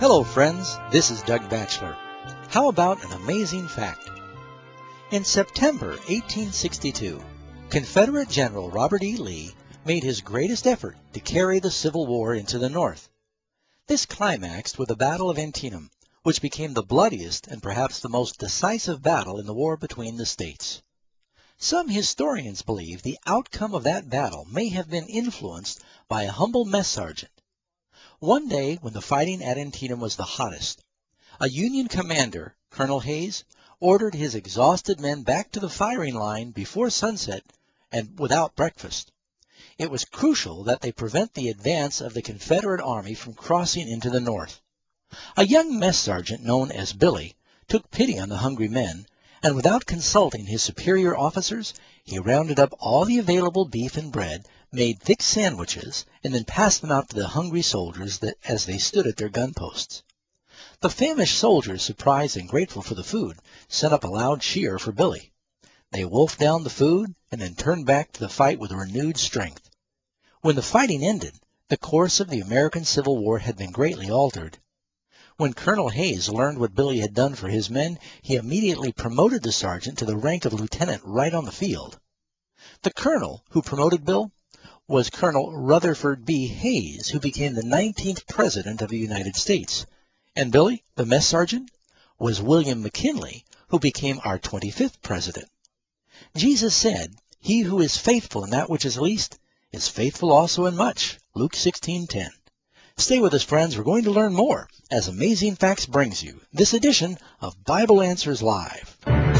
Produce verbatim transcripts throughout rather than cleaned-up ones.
Hello friends, this is Doug Batchelor. How about an amazing fact? In September eighteen sixty-two, Confederate General Robert E. Lee made his greatest effort to carry the Civil War into the North. This climaxed with the Battle of Antietam, which became the bloodiest and perhaps the most decisive battle in the war between the states. Some historians believe the outcome of that battle may have been influenced by a humble mess sergeant. One day, when the fighting at Antietam was the hottest, a Union commander, Colonel Hayes, ordered his exhausted men back to the firing line before sunset and without breakfast. It was crucial that they prevent the advance of the Confederate Army from crossing into the North. A young mess sergeant known as Billy took pity on the hungry men, and without consulting his superior officers, he rounded up all the available beef and bread, made thick sandwiches, and then passed them out to the hungry soldiers that, as they stood at their gun posts. The famished soldiers, surprised and grateful for the food, sent up a loud cheer for Billy. They wolfed down the food and then turned back to the fight with renewed strength. When the fighting ended, the course of the American Civil War had been greatly altered. When Colonel Hayes learned what Billy had done for his men, he immediately promoted the sergeant to the rank of lieutenant right on the field. The colonel who promoted Bill was Colonel Rutherford B. Hayes, who became the nineteenth President of the United States. And Billy, the mess sergeant, was William McKinley, who became our twenty-fifth President. Jesus said, "He who is faithful in that which is least is faithful also in much," Luke sixteen ten. Stay with us, friends. We're going to learn more as Amazing Facts brings you this edition of Bible Answers Live.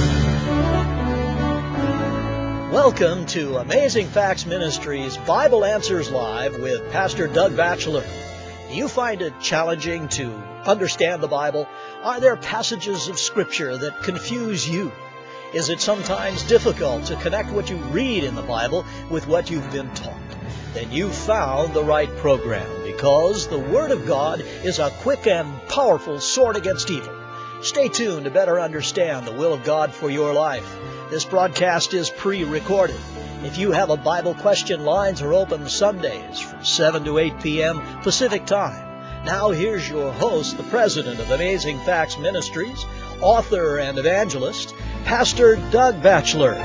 Welcome to Amazing Facts Ministries Bible Answers Live with Pastor Doug Batchelor. Do you find it challenging to understand the Bible? Are there passages of Scripture that confuse you? Is it sometimes difficult to connect what you read in the Bible with what you've been taught? Then you've found the right program, because the Word of God is a quick and powerful sword against evil. Stay tuned to better understand the will of God for your life. This broadcast is pre-recorded. If you have a Bible question, lines are open Sundays from seven to eight p.m. Pacific Time. Now here's your host, the president of Amazing Facts Ministries, author and evangelist, Pastor Doug Batchelor.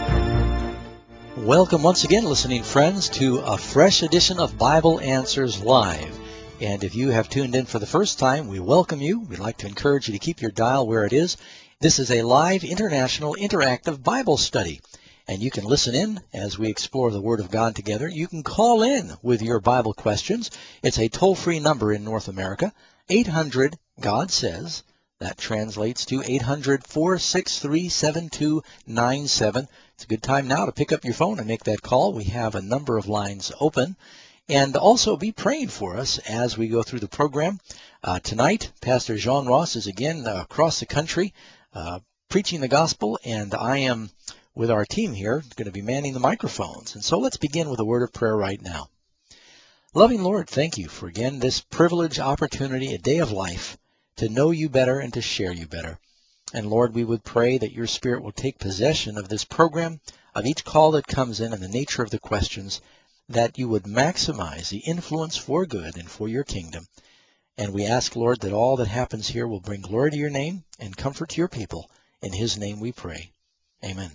Welcome once again, listening friends, to a fresh edition of Bible Answers Live. And if you have tuned in for the first time, we welcome you. We'd like to encourage you to keep your dial where it is. This is a live international interactive Bible study, and you can listen in as we explore the Word of God together. You can call in with your Bible questions. It's a toll-free number in North America, eight hundred God says. That translates to eight hundred, four six three, seven two nine seven. It's a good time now to pick up your phone and make that call. We have a number of lines open. And also be praying for us as we go through the program. Uh, tonight, Pastor Jean Ross is again uh, across the country uh, preaching the gospel, and I am with our team here going to be manning the microphones. And so let's begin with a word of prayer right now. Loving Lord, thank you for again this privilege, opportunity, a day of life to know you better and to share you better. And Lord, we would pray that your Spirit will take possession of this program, of each call that comes in and the nature of the questions, that you would maximize the influence for good and for your kingdom. And we ask, Lord, that all that happens here will bring glory to your name and comfort to your people. In his name we pray. Amen.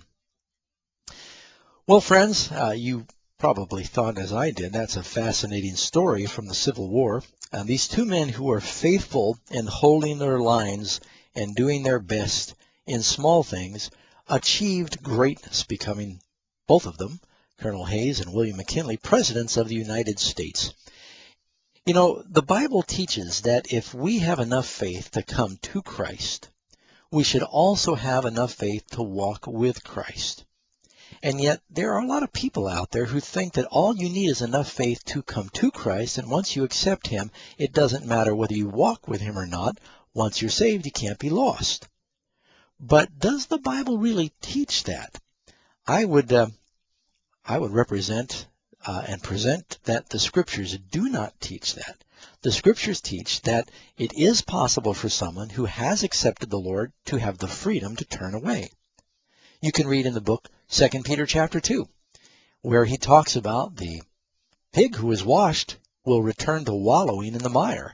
Well, friends, uh, you probably thought, as I did, that's a fascinating story from the Civil War. Uh, these two men who were faithful in holding their lines and doing their best in small things achieved greatness, becoming, both of them, Colonel Hayes and William McKinley, presidents of the United States. You know, the Bible teaches that if we have enough faith to come to Christ, we should also have enough faith to walk with Christ. And yet, there are a lot of people out there who think that all you need is enough faith to come to Christ, and once you accept him, it doesn't matter whether you walk with him or not. Once you're saved, you can't be lost. But does the Bible really teach that? I would... Uh, I would represent uh, and present that the Scriptures do not teach that. The Scriptures teach that it is possible for someone who has accepted the Lord to have the freedom to turn away. You can read in the book Second Peter chapter two, where he talks about the pig who is washed will return to wallowing in the mire,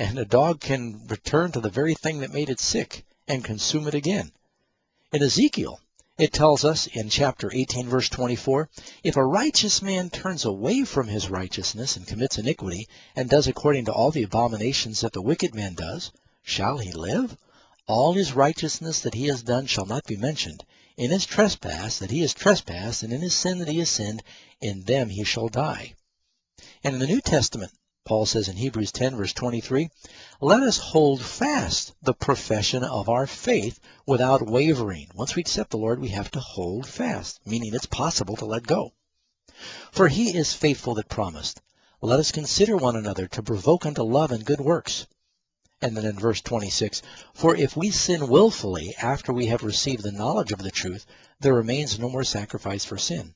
and a dog can return to the very thing that made it sick and consume it again. In Ezekiel, it tells us in chapter eighteen, verse twenty-four, if a righteous man turns away from his righteousness and commits iniquity, and does according to all the abominations that the wicked man does, shall he live? All his righteousness that he has done shall not be mentioned. In his trespass that he has trespassed, and in his sin that he has sinned, in them he shall die. And in the New Testament, Paul says in Hebrews ten, verse twenty-three, let us hold fast the profession of our faith without wavering. Once we accept the Lord, we have to hold fast, meaning it's possible to let go. For he is faithful that promised. Let us consider one another to provoke unto love and good works. And then in verse twenty-six, for if we sin willfully after we have received the knowledge of the truth, there remains no more sacrifice for sin.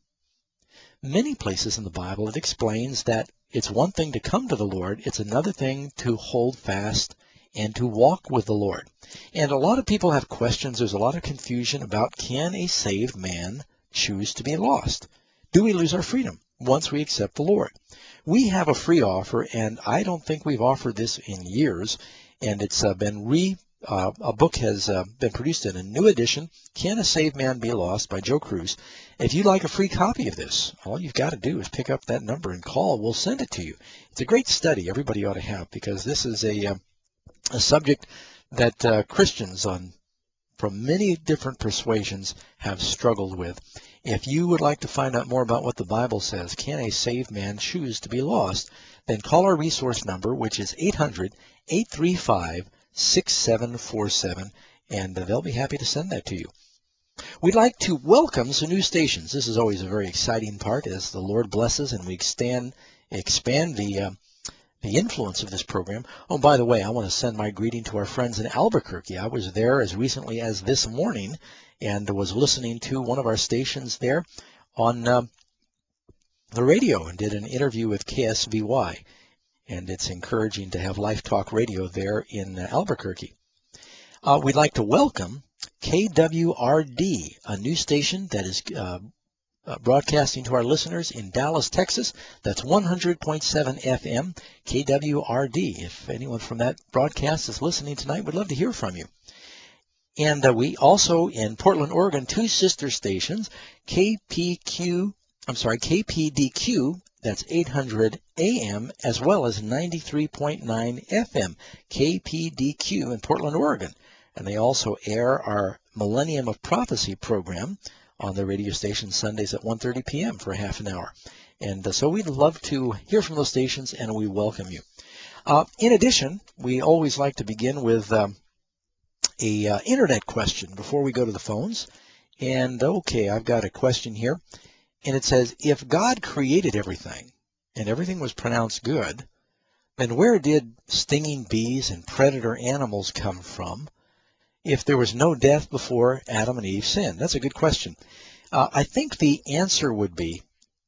Many places in the Bible it explains that it's one thing to come to the Lord, it's another thing to hold fast and to walk with the Lord. And a lot of people have questions, there's a lot of confusion about, can a saved man choose to be lost? Do we lose our freedom once we accept the Lord? We have a free offer, and I don't think we've offered this in years, and it's uh, been re Uh, a book has uh, been produced in a new edition, Can a Saved Man Be Lost by Joe Cruz. If you'd like a free copy of this, all you've got to do is pick up that number and call. We'll send it to you. It's a great study everybody ought to have, because this is a, uh, a subject that uh, Christians on from many different persuasions have struggled with. If you would like to find out more about what the Bible says, can a saved man choose to be lost, then call our resource number, which is eight hundred, eight three five, six seven four seven, and they'll be happy to send that to you. We'd like to welcome some new stations. This is always a very exciting part as the Lord blesses and we extend, expand the uh, the influence of this program. Oh, by the way, I want to send my greeting to our friends in Albuquerque. I was there as recently as this morning and was listening to one of our stations there on uh, the radio and did an interview with K S V Y. And it's encouraging to have Life Talk Radio there in uh, Albuquerque. Uh, we'd like to welcome K W R D, a new station that is uh, uh, broadcasting to our listeners in Dallas, Texas. That's one hundred point seven F M, K W R D. If anyone from that broadcast is listening tonight, we'd love to hear from you. And uh, we also, in Portland, Oregon, two sister stations, K P Q, I'm sorry, K P D Q, that's eight hundred A M, as well as ninety-three point nine F M, K P D Q in Portland, Oregon. And they also air our Millennium of Prophecy program on the radio station Sundays at one thirty p m for half an hour. And uh, so we'd love to hear from those stations, and we welcome you. Uh, in addition, we always like to begin with um, a uh, internet question before we go to the phones. And okay, I've got a question here. And it says, if God created everything and everything was pronounced good, then where did stinging bees and predator animals come from if there was no death before Adam and Eve sinned? That's a good question. Uh, I think the answer would be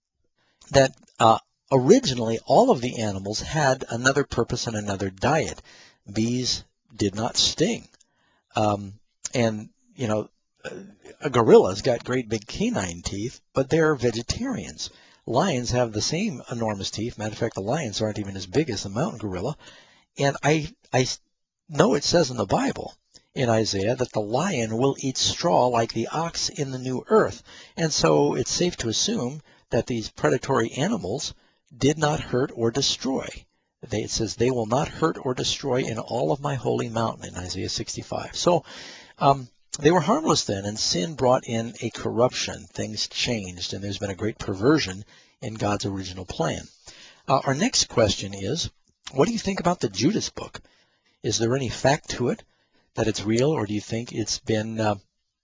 that uh, originally all of the animals had another purpose and another diet. Bees did not sting. Um, and, you know, a gorilla's got great big canine teeth, but they're vegetarians. Lions have the same enormous teeth. Matter of fact, the lions aren't even as big as the mountain gorilla. And I, I know it says in the Bible, in Isaiah, that the lion will eat straw like the ox in the new earth. And so it's safe to assume that these predatory animals did not hurt or destroy. They, it says, they will not hurt or destroy in all of my holy mountain in Isaiah sixty-five. So, um, they were harmless then, and sin brought in a corruption. Things changed, and there's been a great perversion in God's original plan. Uh, our next question is, what do you think about the Judas book? Is there any fact to it that it's real, or do you think it's been uh,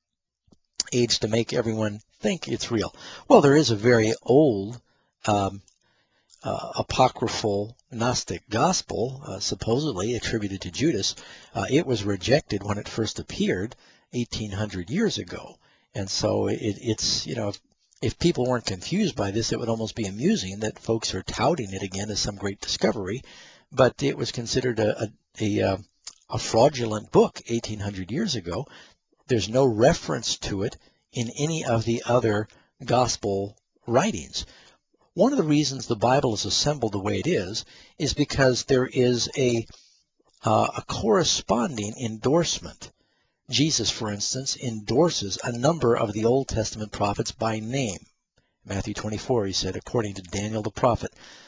aged to make everyone think it's real? Well, there is a very old um, uh, apocryphal Gnostic gospel, uh, supposedly attributed to Judas. Uh, it was rejected when it first appeared eighteen hundred years ago. And so it, it's, you know, if, if people weren't confused by this, it would almost be amusing that folks are touting it again as some great discovery. But it was considered a, a, a, a fraudulent book eighteen hundred years ago. There's no reference to it in any of the other gospel writings. One of the reasons the Bible is assembled the way it is, is because there is a uh, a corresponding endorsement. Jesus, for instance, endorses a number of the Old Testament prophets by name. Matthew twenty-four, he said, according to Daniel the prophet.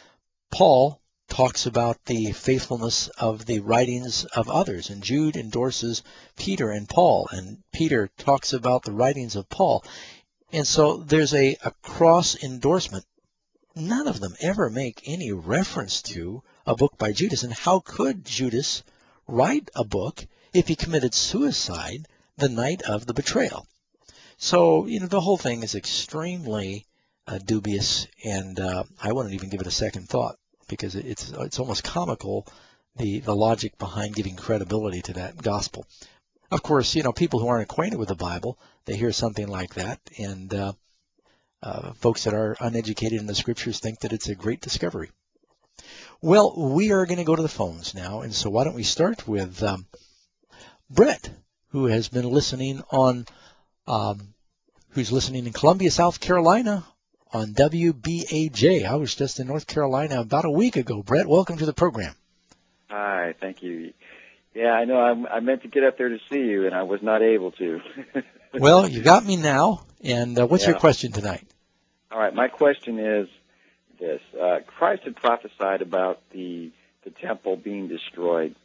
Paul talks about the faithfulness of the writings of others, and Jude endorses Peter and Paul, and Peter talks about the writings of Paul. And so there's a, a cross endorsement. None of them ever make any reference to a book by Judas. And how could Judas write a book if he committed suicide the night of the betrayal? So, you know, the whole thing is extremely uh, dubious, and uh, I wouldn't even give it a second thought, because it's it's almost comical, the, the logic behind giving credibility to that gospel. Of course, you know, people who aren't acquainted with the Bible, they hear something like that, and uh, uh, folks that are uneducated in the Scriptures think that it's a great discovery. Well, we are going to go to the phones now, and so why don't we start with um, Brett, who has been listening on, um, who's listening in Columbia, South Carolina, on W B A J. I was just in North Carolina about a week ago. Brett, welcome to the program. Hi, thank you. Yeah, I know I'm, I meant to get up there to see you, and I was not able to. Well, you got me now, and uh, what's yeah. your question tonight? All right, my question is this. Uh, Christ had prophesied about the, the temple being destroyed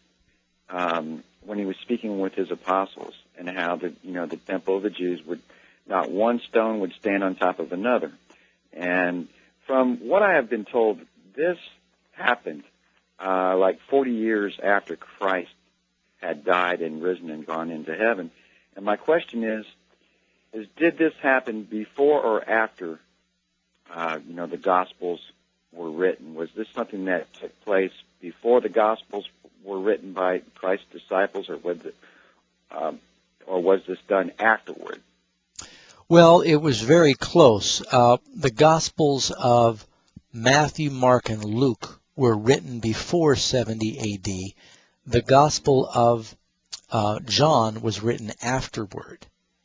um, when he was speaking with his apostles, and how the, you know, the temple of the Jews would, not one stone would stand on top of another. And from what I have been told, this happened uh, like forty years after Christ had died and risen and gone into heaven. And my question is, is did this happen before or after, uh, you know, the Gospels were written? Was this something that took place before the Gospels were written by Christ's disciples, or was it, um, or was this done afterward? Well, it was very close. Uh, the Gospels of Matthew, Mark, and Luke were written before seventy A D. The Gospel of uh, John was written afterward.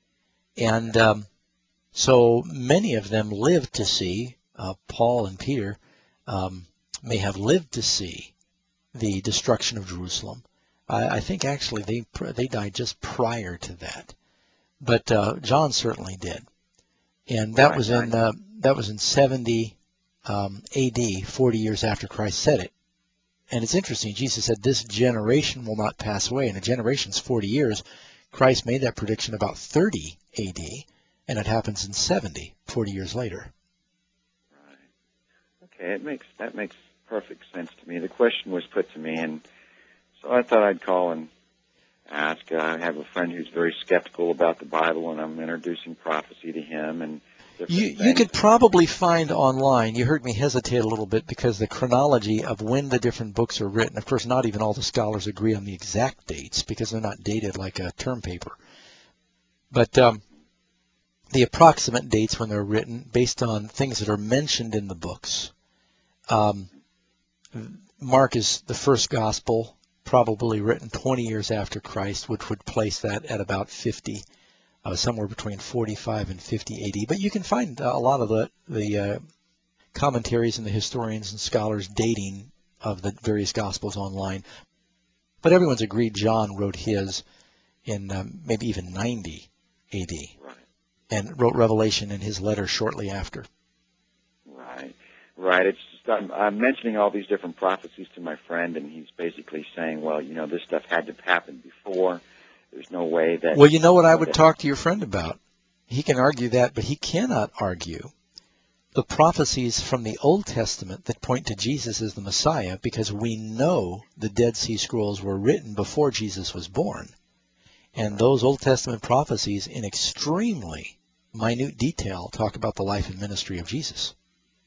And um, so many of them lived to see, uh, Paul and Peter um, may have lived to see the destruction of Jerusalem. I, I think actually they they died just prior to that. But uh, John certainly did, and that Right, was in right. uh, that was in seventy um, A D, forty years after Christ said it. And it's interesting. Jesus said, "This generation will not pass away," and a generation's forty years. Christ made that prediction about thirty A D, and it happens in seventy, forty years later. Right. Okay, it makes that makes perfect sense to me. The question was put to me, and so I thought I'd call and ask. Uh, I have a friend who's very skeptical about the Bible, and I'm introducing prophecy to him. And you, things. you could probably find online, you heard me hesitate a little bit because the chronology of when the different books are written, of course not even all the scholars agree on the exact dates because they're not dated like a term paper. But um, the approximate dates when they're written based on things that are mentioned in the books. Um, Mark is the first gospel, probably written twenty years after Christ, which would place that at about fifty, uh, somewhere between forty-five and fifty A D. But you can find uh, a lot of the, the uh, commentaries and the historians and scholars dating of the various gospels online. But everyone's agreed John wrote his in um, maybe even ninety A D, Right. and wrote Revelation in his letter shortly after. Right. Right. It's just, I'm, I'm mentioning all these different prophecies to my friend, and he's basically saying, well, you know, this stuff had to happen before. There's no way that... Well, you know what I would talk to your friend about? He can argue that, but he cannot argue the prophecies from the Old Testament that point to Jesus as the Messiah, because we know the Dead Sea Scrolls were written before Jesus was born. And those Old Testament prophecies, in extremely minute detail, talk about the life and ministry of Jesus.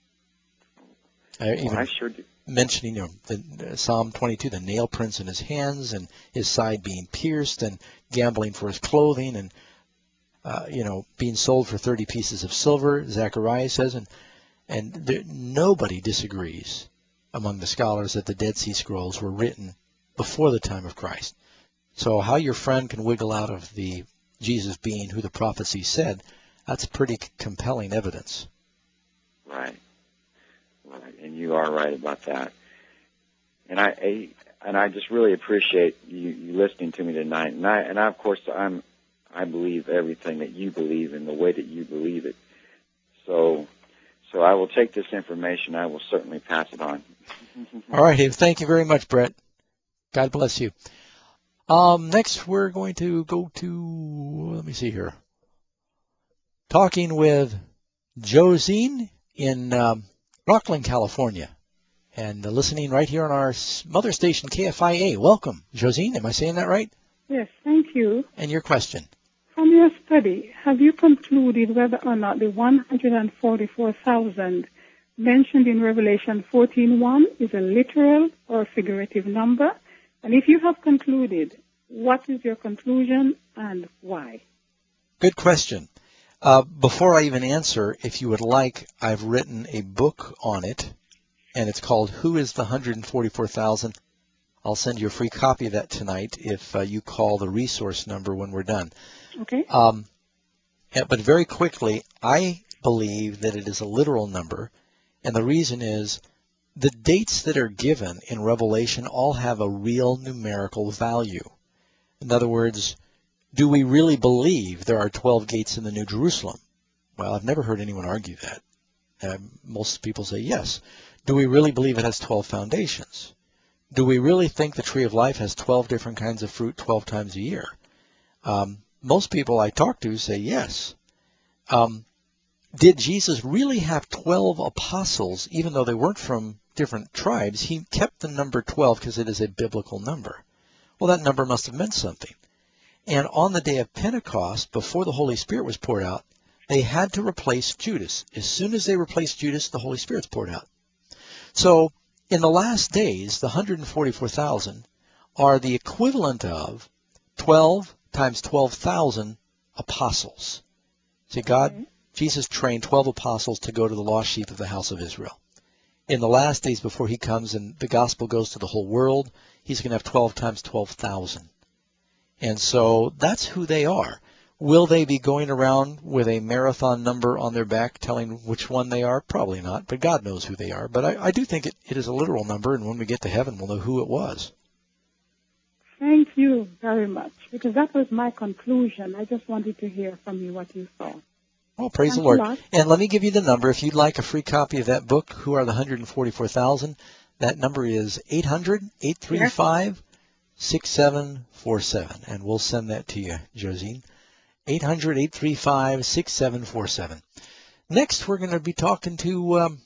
Uh, even well, I sure do. mentioning, you know, the, uh, Psalm twenty-two, the nail prints in his hands and his side being pierced, and gambling for his clothing, and uh, you know, being sold for thirty pieces of silver, Zechariah says, and and there, nobody disagrees among the scholars that the Dead Sea Scrolls were written before the time of Christ. So how your friend can wiggle out of the Jesus being who the prophecy said, that's pretty compelling evidence. Right. Right. And you are right about that. And I, I, and I just really appreciate you, you listening to me tonight. And I, and I, of course, I'm, I believe everything that you believe in the way that you believe it. So, so I will take this information. I will certainly pass it on. All right, Dave. Thank you very much, Brett. God bless you. Um, next, we're going to go to, let me see here, talking with Josine in um, Rockland, California, and uh, listening right here on our mother station, K F I A. Welcome, Josine. Am I saying that right? Yes, thank you. And your question? From your study, have you concluded whether or not the one hundred forty-four thousand mentioned in Revelation fourteen one is a literal or figurative number? And if you have concluded, what is your conclusion and why? Good question. Uh, before I even answer, if you would like, I've written a book on it, and it's called Who is the one hundred forty-four thousand? I'll send you a free copy of that tonight if uh, you call the resource number when we're done. Okay. Um, but very quickly, I believe that it is a literal number, and the reason is the dates that are given in Revelation all have a real numerical value. In other words, do we really believe there are twelve gates in the New Jerusalem? Well, I've never heard anyone argue that. Uh, most people say yes. Do we really believe it has twelve foundations? Do we really think the tree of life has twelve different kinds of fruit twelve times a year? Um, most people I talk to say yes. Um, did Jesus really have twelve apostles, even though they weren't from different tribes? He kept the number twelve because it is a biblical number. Well, that number must have meant something. And on the day of Pentecost, before the Holy Spirit was poured out, they had to replace Judas. As soon as they replaced Judas, the Holy Spirit's poured out. So in the last days, the one hundred forty-four thousand are the equivalent of twelve times twelve thousand apostles. See, God, okay. Jesus trained twelve apostles to go to the lost sheep of the house of Israel. In the last days before he comes and the gospel goes to the whole world, he's going to have twelve times twelve thousand. And so that's who they are. Will they be going around with a marathon number on their back telling which one they are? Probably not, but God knows who they are. But I, I do think it, it is a literal number, and when we get to heaven, we'll know who it was. Thank you very much, because that was my conclusion. I just wanted to hear from you what you saw. Oh, praise Thanks the Lord. And let me give you the number. If you'd like a free copy of that book, Who Are the one hundred forty-four thousand, that number is eight hundred, eight three five, six seven four seven. And we'll send that to you, Josine. eight hundred, eight three five, six seven four seven. Next, we're going to be talking to, um,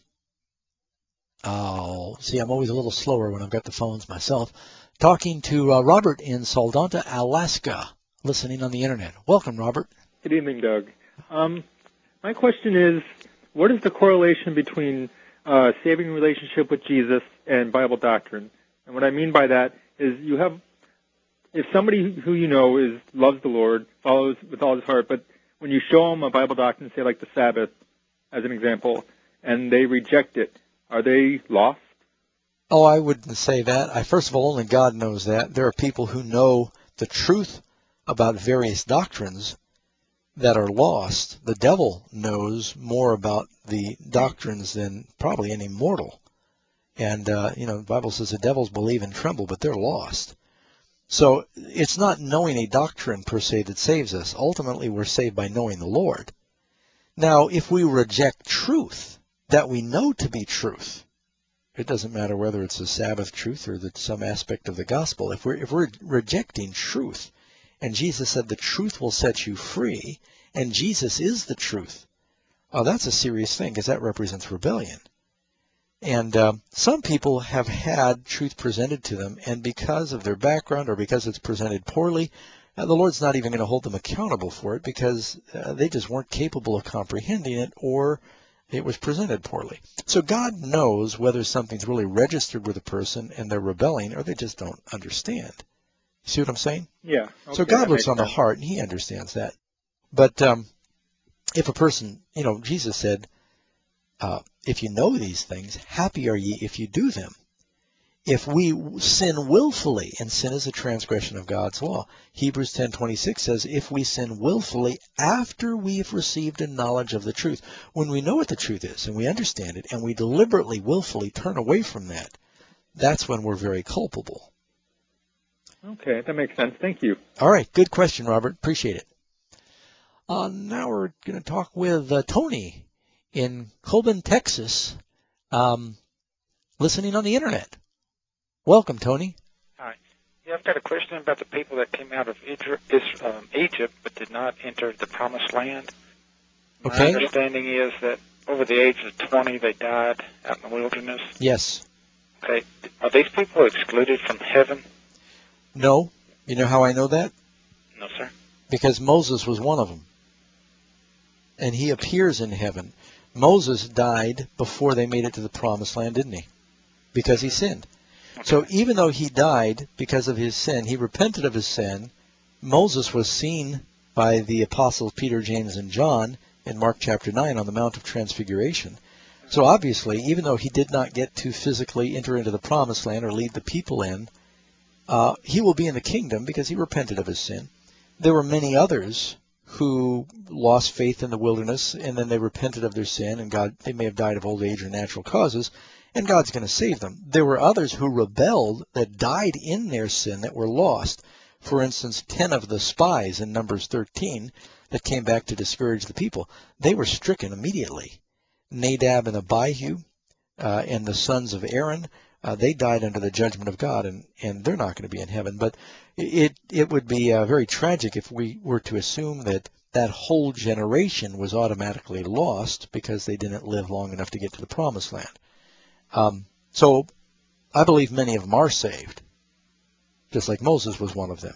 oh, see, I'm always a little slower when I've got the phones myself. Talking to uh, Robert in Soldotna, Alaska, listening on the Internet. Welcome, Robert. Good evening, Doug. Um, my question is, what is the correlation between uh, saving relationship with Jesus and Bible doctrine? And what I mean by that is you have, if somebody who you know is loves the Lord, follows with all his heart, but when you show them a Bible doctrine, say like the Sabbath, as an example, and they reject it, are they lost? Oh, I wouldn't say that. I, first of all, only God knows that. There are people who know the truth about various doctrines that are lost. The devil knows more about the doctrines than probably any mortal. And, uh, you know, the Bible says the devils believe and tremble, but they're lost. So it's not knowing a doctrine per se that saves us. Ultimately, we're saved by knowing the Lord. Now, if we reject truth that we know to be truth, it doesn't matter whether it's a Sabbath truth or that some aspect of the gospel. If we're, if we're rejecting truth, and Jesus said the truth will set you free, and Jesus is the truth, oh, that's a serious thing because that represents rebellion. And uh, some people have had truth presented to them, and because of their background or because it's presented poorly, uh, the Lord's not even going to hold them accountable for it because uh, they just weren't capable of comprehending it, or it was presented poorly. So God knows whether something's really registered with a person and they're rebelling or they just don't understand. See what I'm saying? Yeah. Okay, so God looks on sense. the heart, and he understands that. But um, if a person, you know, Jesus said, uh, if you know these things, happy are ye if you do them. If we sin willfully, and sin is a transgression of God's law, Hebrews ten twenty-six says, if we sin willfully after we've received a knowledge of the truth, when we know what the truth is and we understand it and we deliberately, willfully turn away from that, that's when we're very culpable. Okay, that makes sense. Thank you. All right, good question, Robert. Appreciate it. Uh, now we're going to talk with uh, Tony in Coben, Texas, um, listening on the Internet. Welcome, Tony. Hi. Yeah, I've got a question about the people that came out of Egypt, um, Egypt but did not enter the Promised Land. My Okay. understanding is that over the age of twenty, they died out in the wilderness. Yes. Okay. Are these people excluded from heaven? No. You know how I know that? No, sir. Because Moses was one of them. And he appears in heaven. Moses died before they made it to the Promised Land, didn't he? Because he sinned. Okay. So even though he died because of his sin, he repented of his sin. Moses was seen by the apostles Peter, James, and John in Mark chapter nine on the Mount of Transfiguration. So obviously, even though he did not get to physically enter into the Promised Land or lead the people in, uh, he will be in the kingdom because he repented of his sin. There were many others who lost faith in the wilderness, and then they repented of their sin, and God, they may have died of old age or natural causes, and God's going to save them. There were others who rebelled that died in their sin that were lost. For instance, ten of the spies in Numbers thirteen that came back to discourage the people, they were stricken immediately. Nadab and Abihu uh, and the sons of Aaron, uh, they died under the judgment of God, and, and they're not going to be in heaven. But it, it would be uh, very tragic if we were to assume that that whole generation was automatically lost because they didn't live long enough to get to the Promised Land. Um, so I believe many of them are saved, just like Moses was one of them.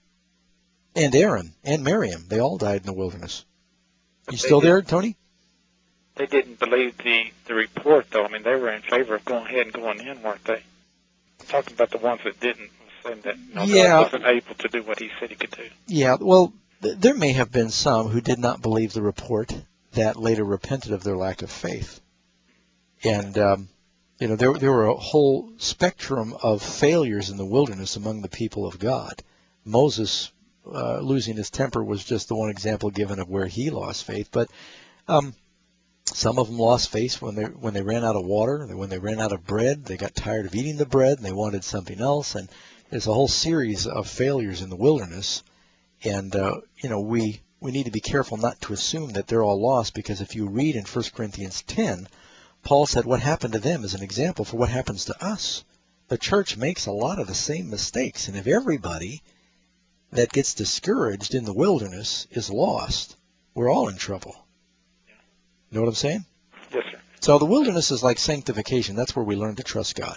And Aaron and Miriam, they all died in the wilderness. You still there, Tony? They didn't believe the, the report, though. I mean, they were in favor of going ahead and going in, weren't they? Talking about the ones that didn't, saying that you know, Yeah. God wasn't able to do what he said he could do. Yeah, well, th- there may have been some who did not believe the report that later repented of their lack of faith. And, um, you know, there, there were a whole spectrum of failures in the wilderness among the people of God. Moses uh, losing his temper was just the one example given of where he lost faith. But um, some of them lost faith when they when they ran out of water, when they ran out of bread. They got tired of eating the bread and they wanted something else. And there's a whole series of failures in the wilderness. And, uh, you know, we, we need to be careful not to assume that they're all lost, because if you read in First Corinthians ten, Paul said what happened to them is an example for what happens to us. The church makes a lot of the same mistakes, and if everybody that gets discouraged in the wilderness is lost, we're all in trouble. You know what I'm saying? Yes, sir. So the wilderness is like sanctification. That's where we learn to trust God.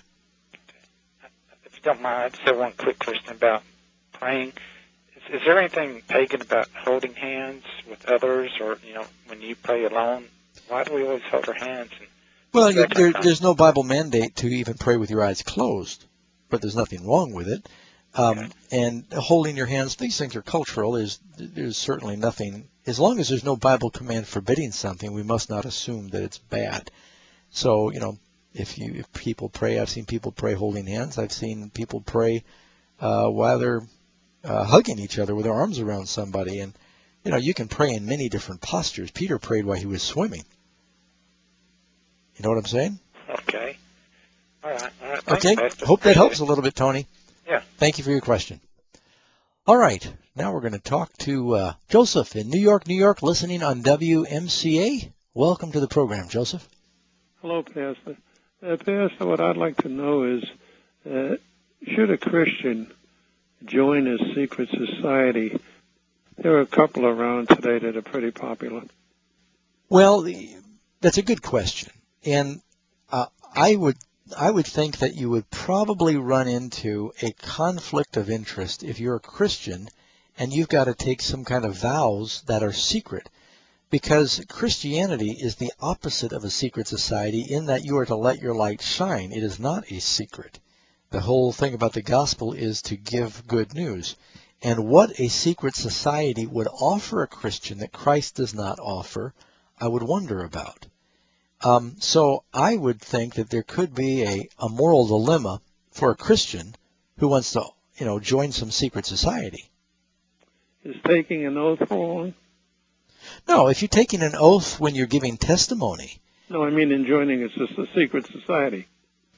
If you don't mind, I just have one quick question about praying. Is, is there anything pagan about holding hands with others, or, you know, when you pray alone? Why do we always hold our hands? And Well, you, there, there's no Bible mandate to even pray with your eyes closed, but there's nothing wrong with it. Um, Okay. And holding your hands, these things are cultural. There's, there's certainly nothing, as long as there's no Bible command forbidding something, we must not assume that it's bad. So, you know, if you if people pray, I've seen people pray holding hands. I've seen people pray uh, while they're uh, hugging each other with their arms around somebody. And, you know, you can pray in many different postures. Peter prayed while he was swimming. You know what I'm saying? Okay. All right. All right. Thanks, Okay. Pastor. Hope that Appreciate helps it. a little bit, Tony. Yeah. Thank you for your question. All right. Now we're going to talk to uh, Joseph in New York, New York, listening on W M C A. Welcome to the program, Joseph. Hello, Pastor. Uh, Pastor, what I'd like to know is, uh, should a Christian join a secret society? There are a couple around today that are pretty popular. Well, that's a good question. And uh, I would I would think that you would probably run into a conflict of interest if you're a Christian and you've got to take some kind of vows that are secret. Because Christianity is the opposite of a secret society in that you are to let your light shine. It is not a secret. The whole thing about the gospel is to give good news. And what a secret society would offer a Christian that Christ does not offer, I would wonder about. Um, so I would think that there could be a, a moral dilemma for a Christian who wants to, you know, join some secret society. Is taking an oath wrong? No, if you're taking an oath when you're giving testimony. No, I mean in joining a, a secret society.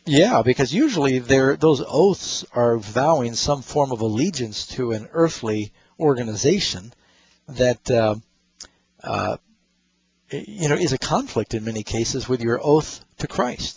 Yeah, because usually they're, those oaths are vowing some form of allegiance to an earthly organization that uh, uh, you know is a conflict in many cases with your oath to Christ.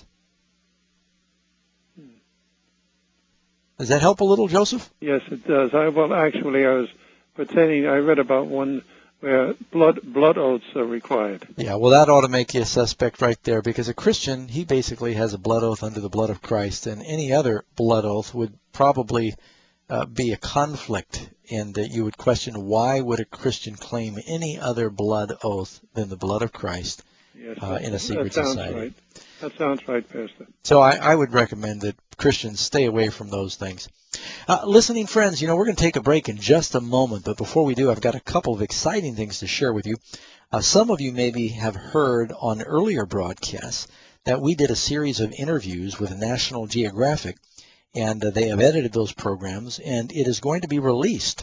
Does that help a little, Joseph? Yes, it does. I well, actually, I was pertaining. I read about one where blood blood oaths are required. Yeah, well, that ought to make you a suspect right there, because a Christian, he basically has a blood oath under the blood of Christ, and any other blood oath would probably uh, be a conflict, and uh, you would question, why would a Christian claim any other blood oath than the blood of Christ Yes, uh, in a secret that sounds society? Right. That sounds right, Pastor. So I, I would recommend that Christians stay away from those things. Uh, listening friends, you know, we're going to take a break in just a moment, but before we do, I've got a couple of exciting things to share with you. Uh, some of you maybe have heard on earlier broadcasts that we did a series of interviews with National Geographic, and uh, they have edited those programs, and it is going to be released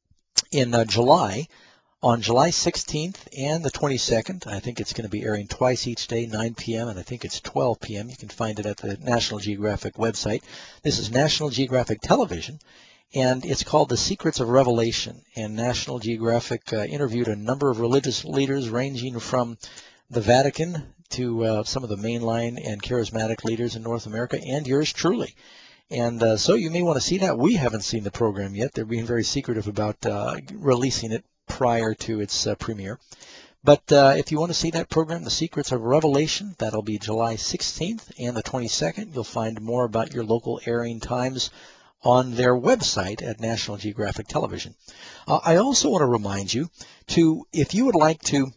in uh, July, on July sixteenth and the twenty-second. I think it's going to be airing twice each day, nine p.m., and I think it's twelve p.m. You can find it at the National Geographic website. This is National Geographic Television, and it's called The Secrets of Revelation. And National Geographic uh, interviewed a number of religious leaders ranging from the Vatican to uh, some of the mainline and charismatic leaders in North America, and yours truly. And uh, so you may want to see that. We haven't seen the program yet. They're being very secretive about uh, releasing it prior to its uh, premiere. But uh, if you want to see that program, The Secrets of Revelation, that'll be July sixteenth and the twenty-second. You'll find more about your local airing times on their website at National Geographic Television. Uh, I also want to remind you to, if you would like to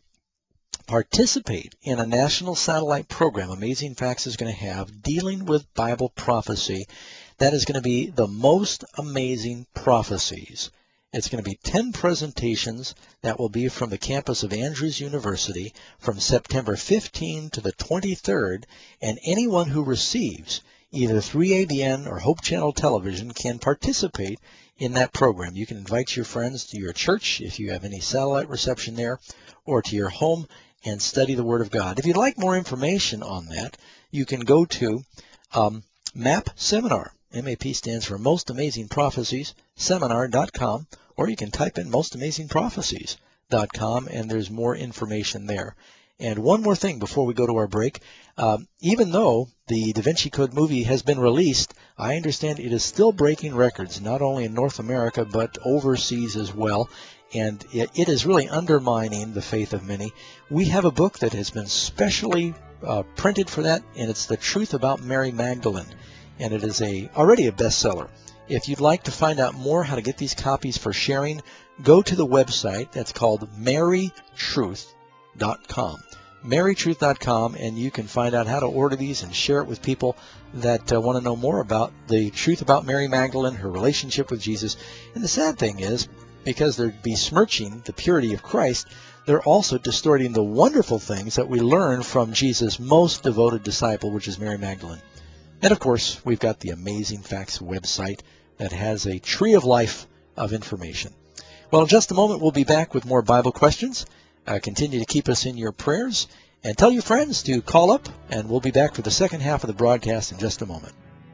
participate in a national satellite program Amazing Facts is going to have dealing with Bible prophecy, that is going to be the Most Amazing Prophecies. It's going to be ten presentations that will be from the campus of Andrews University from September fifteenth to the twenty-third, and anyone who receives either three A B N or Hope Channel Television can participate in that program. You can invite your friends to your church if you have any satellite reception there, or to your home and study the Word of God. If you'd like more information on that, you can go to um, M A P Seminar. M A P stands for Most Amazing Prophecies, seminar dot com, or you can type in most amazing prophecies dot com, and there's more information there. And one more thing before we go to our break. Um, even though the Da Vinci Code movie has been released, I understand it is still breaking records, not only in North America, but overseas as well. And it, it is really undermining the faith of many. We have a book that has been specially uh, printed for that, and it's The Truth About Mary Magdalene. And it is a already a bestseller. If you'd like to find out more how to get these copies for sharing, go to the website that's called Mary Truth dot com. Mary Truth dot com, and you can find out how to order these and share it with people that uh, want to know more about the truth about Mary Magdalene, her relationship with Jesus. And the sad thing is, because they're besmirching the purity of Christ, they're also distorting the wonderful things that we learn from Jesus' most devoted disciple, which is Mary Magdalene. And of course, we've got the Amazing Facts website that has a tree of life of information. Well, in just a moment, we'll be back with more Bible questions. Uh, continue to keep us in your prayers, and tell your friends to call up, and we'll be back for the second half of the broadcast in just a moment.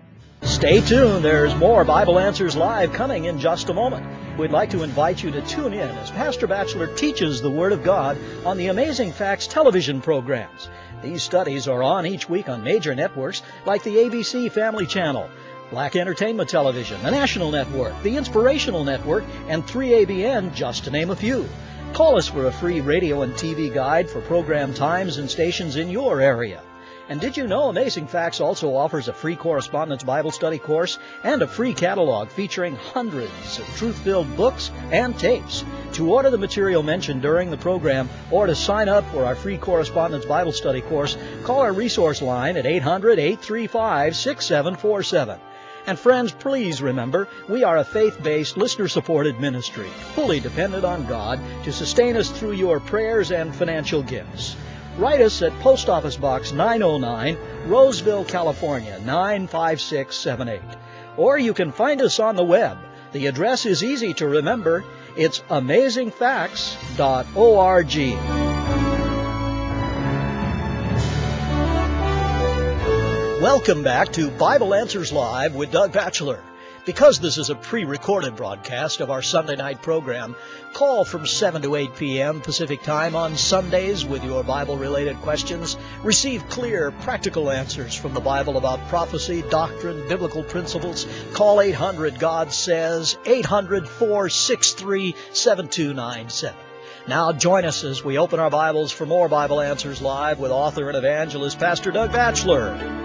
Stay tuned. There's more Bible Answers Live coming in just a moment. We'd like to invite you to tune in as Pastor Batchelor teaches the Word of God on the Amazing Facts television programs. These studies are on each week on major networks like the A B C Family Channel, Black Entertainment Television, the National Network, the Inspirational Network, and three A B N, just to name a few. Call us for a free radio and T V guide for program times and stations in your area. And did you know Amazing Facts also offers a free correspondence Bible study course and a free catalog featuring hundreds of truth-filled books and tapes? To order the material mentioned during the program or to sign up for our free correspondence Bible study course, call our resource line at eight hundred, eight three five, six seven four seven. And friends, please remember, we are a faith-based, listener-supported ministry, fully dependent on God to sustain us through your prayers and financial gifts. Write us at Post Office Box nine oh nine, Roseville, California, nine five six seven eight. Or you can find us on the web. The address is easy to remember. It's amazing facts dot org. Welcome back to Bible Answers Live with Doug Batchelor. Because this is a pre-recorded broadcast of our Sunday night program, call from seven to eight p.m. Pacific Time on Sundays with your Bible-related questions. Receive clear, practical answers from the Bible about prophecy, doctrine, biblical principles. Call eight hundred God Says, eight hundred, four six three, seven two nine seven. Now join us as we open our Bibles for more Bible Answers Live with author and evangelist Pastor Doug Batchelor.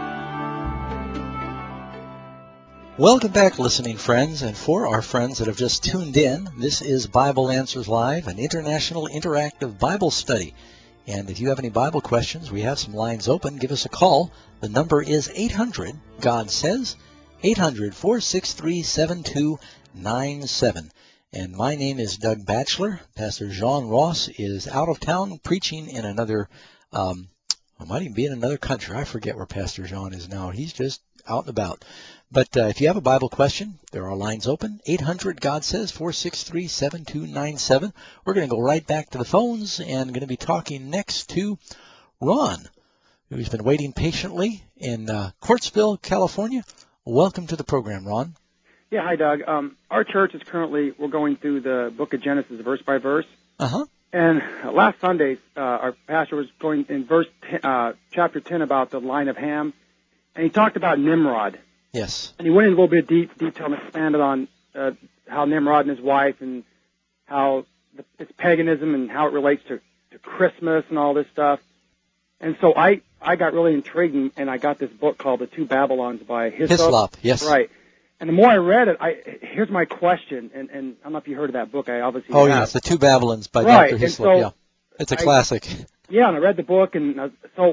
Welcome back, listening friends, and for our friends that have just tuned in, this is Bible Answers Live, an international interactive Bible study. And if you have any Bible questions, we have some lines open. Give us a call. The number is eight hundred, God Says, eight hundred, four six three, seven two nine seven. And my name is Doug Batchelor. Pastor John Ross is out of town preaching in another, um, well, might even be in another country. I forget where Pastor John is now. He's just out and about. But uh, if you have a Bible question, there are lines open. eight hundred, God Says, four six three, seven two nine seven. We're going to go right back to the phones and going to be talking next to Ron, who's been waiting patiently in uh, Courtsville, California. Welcome to the program, Ron. Yeah, hi, Doug. Um, our church is currently, we're going through the book of Genesis verse by verse. Uh-huh. And last Sunday, uh, our pastor was going in verse ten, uh, chapter ten about the line of Ham, and he talked about Nimrod. Yes. And he went in a little bit of deep detail and expanded on uh, how Nimrod and his wife and how the, it's paganism and how it relates to, to Christmas and all this stuff. And so I, I got really intrigued, and, and I got this book called The Two Babylons by Hislop. Hislop, yes. Right. And the more I read it, I here's my question, and, and I don't know if you heard of that book. I obviously Oh, have. yes, The Two Babylons by Right, Doctor and Hislop, so yeah. It's a I- classic. Yeah, and I read the book, and uh, so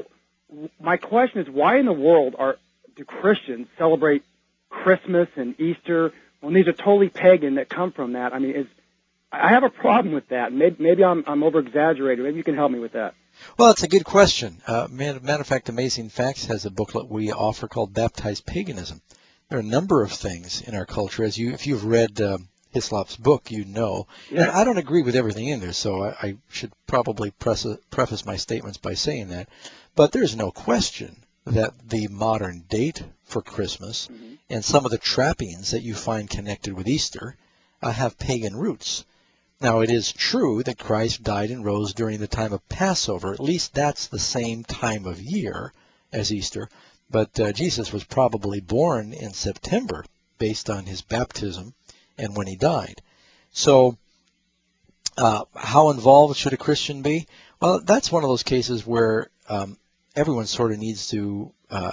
my question is, why in the world are do Christians celebrate Christmas and Easter when these are totally pagan that come from that? I mean, is I have a problem with that. Maybe, maybe I'm, I'm over-exaggerating. Maybe you can help me with that. Well, it's a good question. Uh, matter of fact, Amazing Facts has a booklet we offer called Baptized Paganism. There are a number of things in our culture. As you, if you've read um, Hislop's book, you know. Yeah. And I don't agree with everything in there, so I, I should probably press, preface my statements by saying that. But there's no question that the modern date for Christmas mm-hmm. and some of the trappings that you find connected with Easter uh, have pagan roots. Now, it is true that Christ died and rose during the time of Passover. At least that's the same time of year as Easter. But uh, Jesus was probably born in September based on his baptism and when he died. So uh, how involved should a Christian be? Well, that's one of those cases where um, everyone sort of needs to, uh,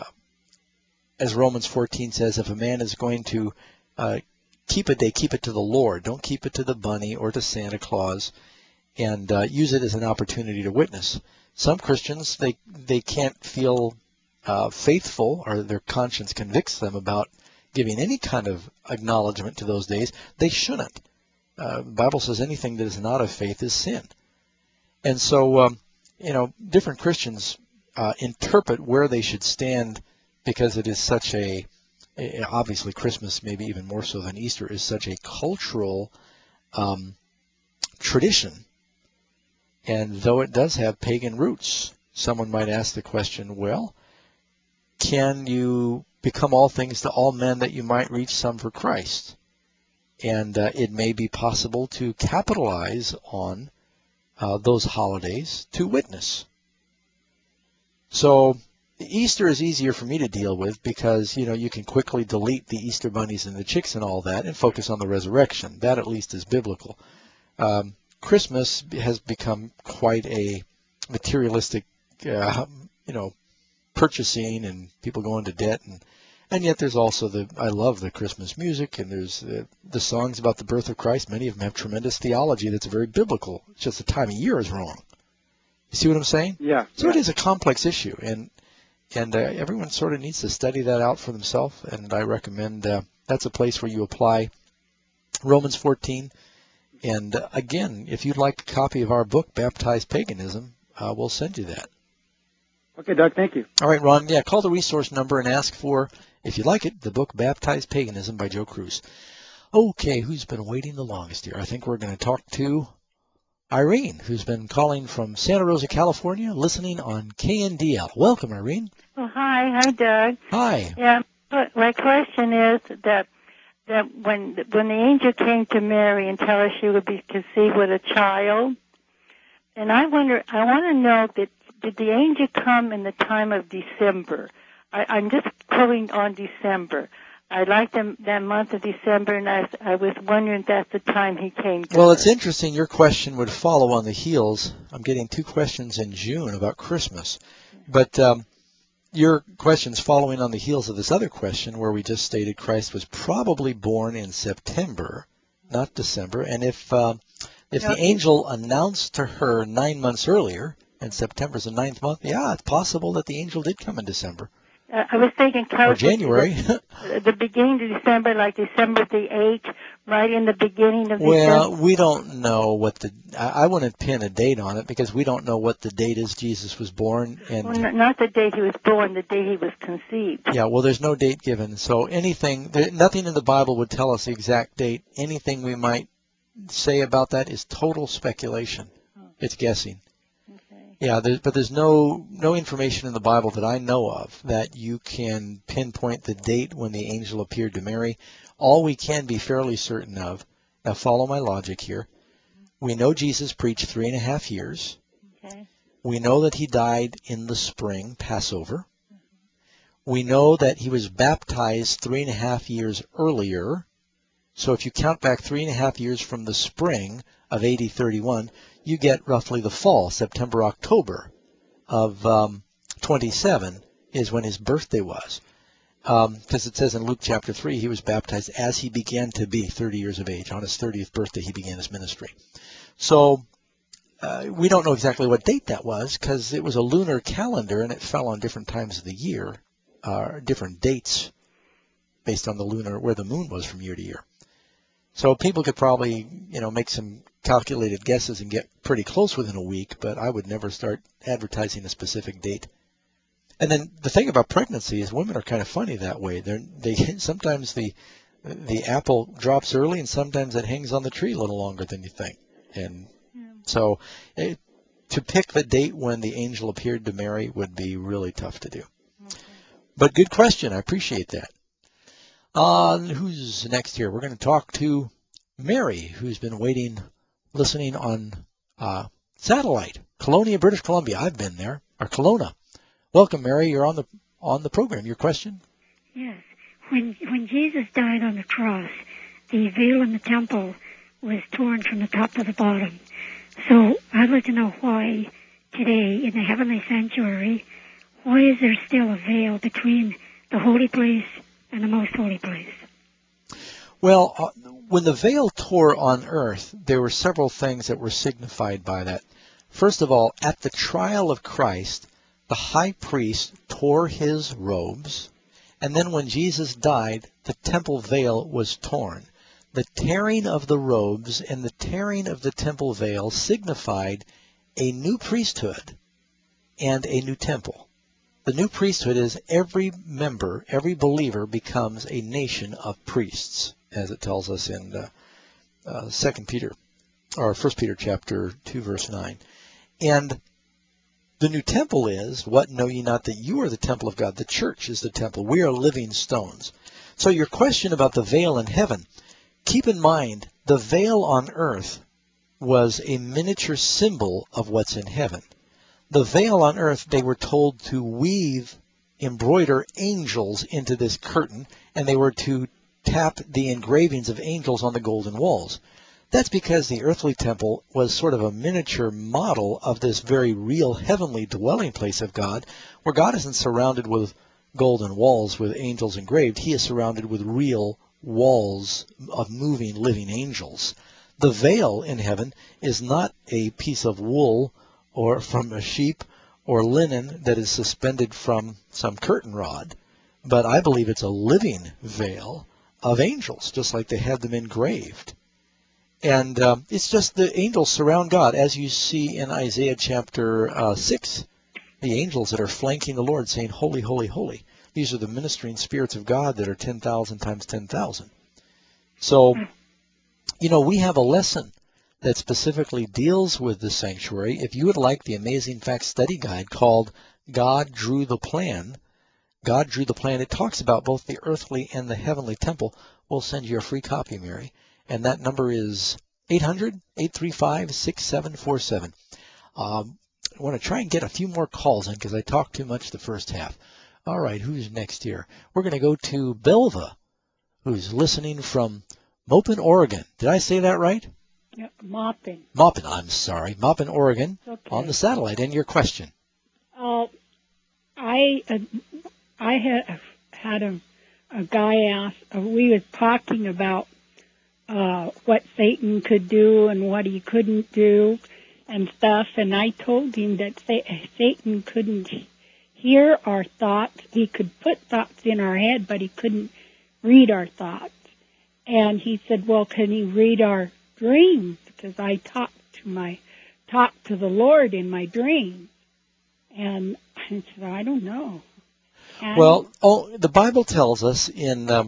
as Romans fourteen says, if a man is going to uh, keep a day, keep it to the Lord. Don't keep it to the bunny or to Santa Claus, and uh, use it as an opportunity to witness. Some Christians, they they can't feel uh, faithful, or their conscience convicts them about giving any kind of acknowledgement to those days. They shouldn't. Uh, the Bible says anything that is not of faith is sin. And so, um, you know, different Christians uh, interpret where they should stand because it is such a, obviously Christmas, maybe even more so than Easter, is such a cultural um, tradition. And though it does have pagan roots, someone might ask the question, well, can you become all things to all men that you might reach some for Christ? And uh, it may be possible to capitalize on uh, those holidays to witness. So Easter is easier for me to deal with because, you know, you can quickly delete the Easter bunnies and the chicks and all that and focus on the resurrection. That at least is biblical. Um, Christmas has become quite a materialistic, uh, you know, purchasing and people go into debt. And, and yet there's also the, I love the Christmas music, and there's uh, the songs about the birth of Christ. Many of them have tremendous theology that's very biblical. It's just the time of year is wrong. You see what I'm saying? Yeah. So yeah. It is a complex issue, and and uh, everyone sort of needs to study that out for themselves, and I recommend uh, that's a place where you apply Romans fourteen. And uh, again, if you'd like a copy of our book, Baptized Paganism, uh, we'll send you that. Okay, Doug, thank you. All right, Ron, yeah, call the resource number and ask for, if you like it, the book Baptized Paganism by Joe Cruz. Okay, who's been waiting the longest here? I think we're going to talk to Irene, who's been calling from Santa Rosa, California, listening on K N D L. Welcome, Irene. Oh, hi. Hi, Doug. Hi. Yeah, but my question is that that when when the angel came to Mary and told her she would be conceived with a child, and I wonder, I want to know that did the angel come in the time of December? I, I'm just quoting on December. I like them, that month of December, and I, I was wondering if that's the time he came to Well, her. it's interesting. Your question would follow on the heels. I'm getting two questions in June about Christmas. But um, your question's following on the heels of this other question where we just stated Christ was probably born in September, not December. And if uh, if No, the angel announced to her nine months earlier, and September's the ninth month, yeah, it's possible that the angel did come in December. Uh, I was thinking closer Or January. to the, the beginning of December, like December the eighth, right in the beginning of Well, December. we don't know what the, I, I wouldn't pin a date on it because we don't know what the date is Jesus was born. And Well, n- not the day he was born, the day he was conceived. yeah, well, there's no date given. So anything, there, nothing in the Bible would tell us the exact date. Anything we might say about that is total speculation. It's guessing. Yeah, there, but there's no no information in the Bible that I know of that you can pinpoint the date when the angel appeared to Mary. All we can be fairly certain of, now follow my logic here, we know Jesus preached three and a half years. Okay. We know that he died in the spring, Passover. We know that he was baptized three and a half years earlier. So if you count back three and a half years from the spring of A D thirty-one, you get roughly the fall, September, October of um, twenty-seven is when his birthday was. Because um, it says in Luke chapter three, he was baptized as he began to be thirty years of age. On his thirtieth birthday, he began his ministry. So uh, we don't know exactly what date that was because it was a lunar calendar and it fell on different times of the year, uh, different dates based on the lunar, where the moon was from year to year. So people could probably, you know, make some calculated guesses and get pretty close within a week, but I would never start advertising a specific date. And then the thing about pregnancy is women are kind of funny that way. They're, they sometimes the the apple drops early, and sometimes it hangs on the tree a little longer than you think. And yeah. so it, to pick the date when the angel appeared to Mary would be really tough to do. Okay. But good question. I appreciate that. Uh, who's next here? We're going to talk to Mary, who's been waiting, listening on uh, satellite. Kelowna, British Columbia. I've been there. Or Kelowna. Welcome, Mary. You're on the on the program. Your question? Yes. When when Jesus died on the cross, the veil in the temple was torn from the top to the bottom. So I'd like to know why today in the heavenly sanctuary, why is there still a veil between the holy place and the most holy place? Well, uh, when the veil tore on earth, there were several things that were signified by that. First of all, at the trial of Christ, the high priest tore his robes, and then when Jesus died, the temple veil was torn. The tearing of the robes and the tearing of the temple veil signified a new priesthood and a new temple. The new priesthood is every member, every believer becomes a nation of priests, as it tells us in uh, uh, Second Peter, or First Peter chapter two, verse nine. And the new temple is, what know ye not that you are the temple of God? The church is the temple. We are living stones. So your question about the veil in heaven, keep in mind the veil on earth was a miniature symbol of what's in heaven. The veil on earth, they were told to weave, embroider angels into this curtain, and they were to tap the engravings of angels on the golden walls. That's because the earthly temple was sort of a miniature model of this very real heavenly dwelling place of God, where God isn't surrounded with golden walls with angels engraved. He is surrounded with real walls of moving, living angels. The veil in heaven is not a piece of wool or from a sheep or linen that is suspended from some curtain rod, but I believe it's a living veil of angels, just like they had them engraved. And um, it's just the angels surround God, as you see in Isaiah chapter uh, six, the angels that are flanking the Lord saying, holy, holy, holy. These are the ministering spirits of God that are ten thousand times ten thousand. So, you know, we have a lesson that specifically deals with the sanctuary. If you would like the Amazing Facts study guide called God Drew the Plan, God Drew the Plan, it talks about both the earthly and the heavenly temple. We'll send you a free copy, Mary. And that number is eight hundred, eight three five, six seven four seven. Um, I want to try and get a few more calls in because I talked too much the first half. All right, who's next here? We're going to go to Belva, who's listening from Maupin, Oregon. Did I say that right? Yeah, Maupin. Maupin, I'm sorry. Maupin, Oregon, Okay. on the satellite. And your question? Uh, I uh, I had had a a guy ask. Uh, we was talking about uh, what Satan could do and what he couldn't do and stuff, and I told him that Sa- Satan couldn't hear our thoughts. He could put thoughts in our head, but he couldn't read our thoughts. And he said, "Well, can he read our dreams? Because I talk to my talk to the Lord in my dreams." And I said, "I don't know." And Well, oh, the Bible tells us in, um,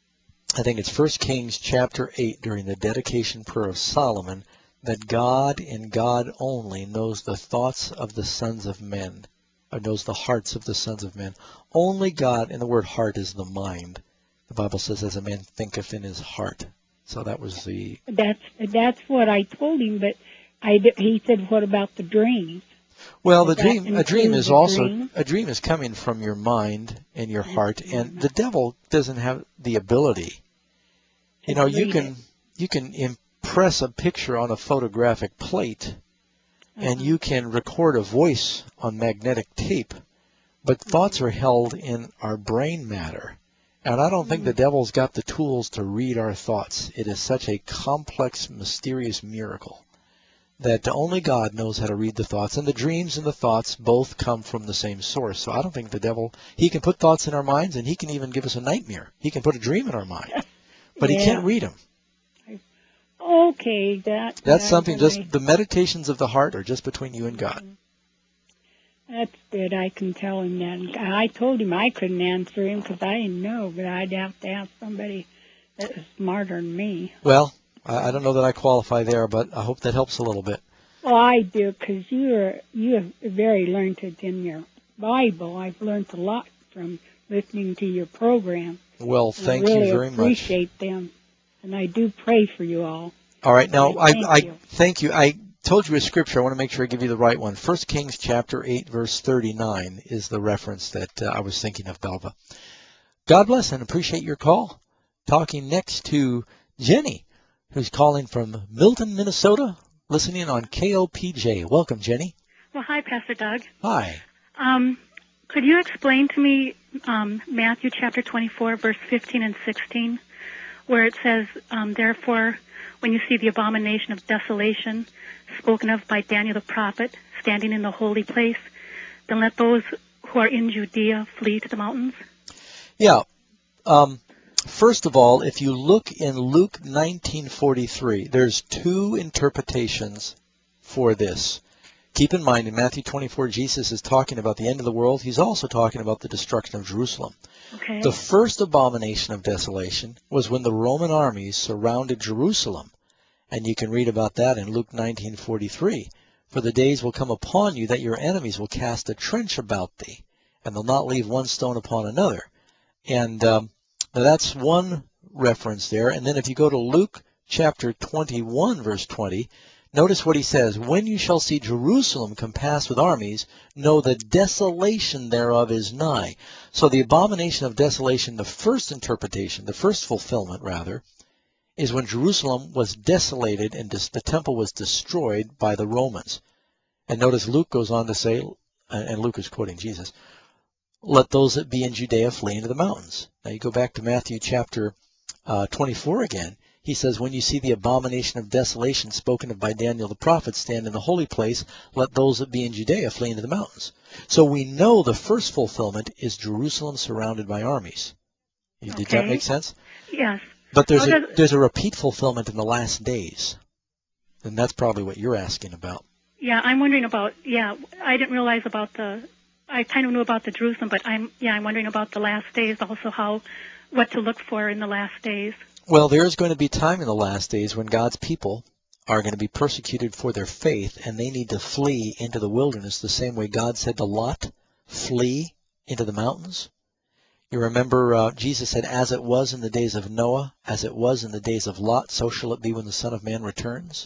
I think it's First Kings chapter eight, during the dedication prayer of Solomon, that God and God only knows the thoughts of the sons of men, or knows the hearts of the sons of men. Only God, and the word heart is the mind. The Bible says, as a man thinketh in his heart. So that was the... that's that's what I told him. But I di- he said, "What about the dreams?" Well, the Does that dream, a dream include is the also, dream? a dream is coming from your mind and your heart, and the devil doesn't have the ability. You know, you read can, it. you can impress a picture on a photographic plate, and Uh-huh. you can record a voice on magnetic tape, but thoughts are held in our brain matter. And I don't think the devil's got the tools to read our thoughts. It is such a complex, mysterious miracle that only God knows how to read the thoughts. And the dreams and the thoughts both come from the same source. So I don't think the devil, he can put thoughts in our minds, and he can even give us a nightmare. He can put a dream in our mind, but he Yeah. can't read them. Okay, that That's that- something, then just I- the meditations of the heart are just between you and God. That's good. I can tell him that. I told him I couldn't answer him because I didn't know, but I'd have to ask somebody that was smarter than me. Well, I, I don't know that I qualify there, but I hope that helps a little bit. Well, I do, because you are you are very learned in your Bible. I've learned a lot from listening to your program. Well, And thank I really you very much. appreciate them, and I do pray for you all. All right, now I, Thank I you. thank you. I told you a scripture. I want to make sure I give you the right one. First Kings chapter eight, verse thirty-nine is the reference that uh, I was thinking of, Belva. God bless and appreciate your call. Talking next to Jenny, who's calling from Milton, Minnesota, listening on K O P J. Welcome, Jenny. Well, hi, Pastor Doug. Hi. Um, could you explain to me um, Matthew chapter twenty-four, verse fifteen and sixteen, where it says, um, therefore, when you see the abomination of desolation spoken of by Daniel the prophet standing in the holy place, then let those who are in Judea flee to the mountains? Yeah. Um, first of all, if you look in Luke nineteen forty-three, there's two interpretations for this. Keep in mind, in Matthew twenty-four, Jesus is talking about the end of the world. He's also talking about the destruction of Jerusalem. Okay. The first abomination of desolation was when the Roman armies surrounded Jerusalem. And you can read about that in Luke nineteen forty-three. For the days will come upon you that your enemies will cast a trench about thee, and they'll not leave one stone upon another. And um, now that's one reference there. And then if you go to Luke chapter twenty-one, verse twenty, notice what he says. When you shall see Jerusalem compassed with armies, know the desolation thereof is nigh. So the abomination of desolation, the first interpretation, the first fulfillment rather, is when Jerusalem was desolated and dis- the temple was destroyed by the Romans. And notice Luke goes on to say, and Luke is quoting Jesus, let those that be in Judea flee into the mountains. Now you go back to Matthew chapter uh, twenty-four again. He says, when you see the abomination of desolation spoken of by Daniel the prophet stand in the holy place, let those that be in Judea flee into the mountains. So we know the first fulfillment is Jerusalem surrounded by armies. Did Okay. that make sense? Yes. But there's How a, does- there's a repeat fulfillment in the last days. And that's probably what you're asking about. Yeah, I'm wondering about, yeah, I didn't realize about the, I kind of knew about the Jerusalem, but I'm, yeah, I'm wondering about the last days, also how, what to look for in the last days. Well, there is going to be time in the last days when God's people are going to be persecuted for their faith, and they need to flee into the wilderness the same way God said to Lot, flee into the mountains. You remember uh, Jesus said, as it was in the days of Noah, as it was in the days of Lot, so shall it be when the Son of Man returns.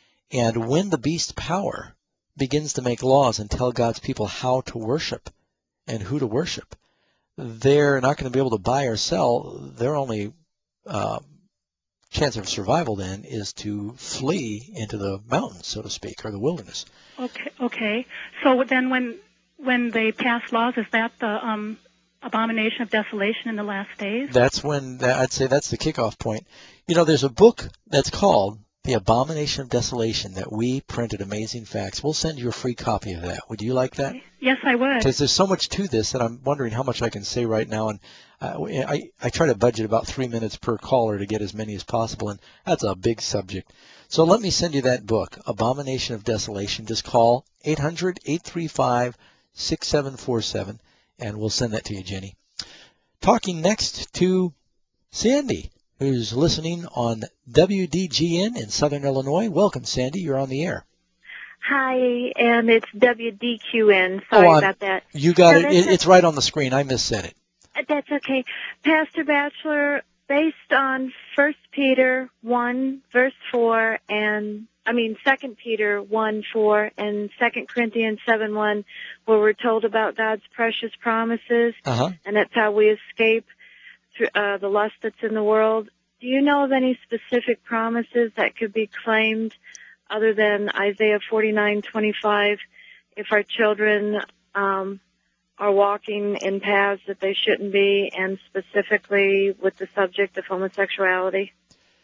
And when the beast power begins to make laws and tell God's people how to worship and who to worship, they're not going to be able to buy or sell. Their only uh, chance of survival then is to flee into the mountains, so to speak, or the wilderness. Okay. Okay. So then, when when they pass laws, is that the um, abomination of desolation in the last days? That's when that, I'd say that's the kickoff point. You know, there's a book that's called The Abomination of Desolation that we printed, Amazing Facts. We'll send you a free copy of that. Would you like that? Yes, I would. Because there's so much to this that I'm wondering how much I can say right now. And uh, I, I try to budget about three minutes per caller to get as many as possible, and that's a big subject. So let me send you that book, Abomination of Desolation. Just call eight hundred, eight three five, six seven four seven, and we'll send that to you, Jenny. Talking next to Sandy, who's listening on W D G N in Southern Illinois. Welcome, Sandy. You're on the air. Hi, and it's W D Q N. Sorry oh, about that. You got no, it. it it's right on the screen. I missaid it. That's okay. Pastor Batchelor, based on First Peter one, verse four, and, I mean, Second Peter one, four, and Second Corinthians seven, one, where we're told about God's precious promises, uh-huh. and that's how we escape through, uh, the lust that's in the world. Do you know of any specific promises that could be claimed other than Isaiah forty-nine twenty-five, if our children um, are walking in paths that they shouldn't be, and specifically with the subject of homosexuality?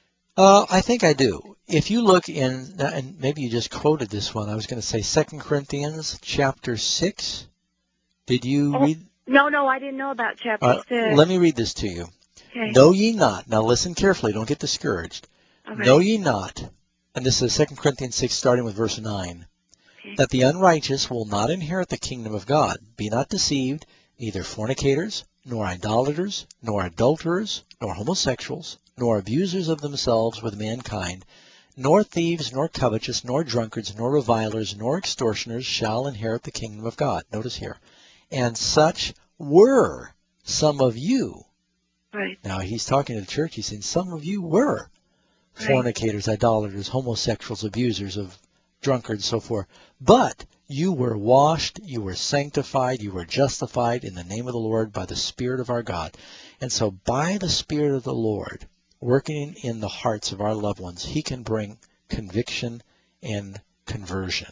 Uh, I think I do. If you look in, and maybe you just quoted this one, I was going to say Second Corinthians chapter six. Did you oh, read? No, no, I didn't know about chapter uh, six. Let me read this to you. Okay. Know ye not, now listen carefully, don't get discouraged. Okay. Know ye not, and this is Second Corinthians six, starting with verse nine, okay. that the unrighteous will not inherit the kingdom of God. Be not deceived, neither fornicators, nor idolaters, nor adulterers, nor homosexuals, nor abusers of themselves with mankind, nor thieves, nor covetous, nor drunkards, nor revilers, nor extortioners shall inherit the kingdom of God. Notice here. And such were some of you. Right. Now, he's talking to the church. He's saying some of you were fornicators, right. idolaters, homosexuals, abusers of drunkards, so forth. But you were washed, you were sanctified, you were justified in the name of the Lord by the Spirit of our God. And so by the Spirit of the Lord, working in the hearts of our loved ones, he can bring conviction and conversion.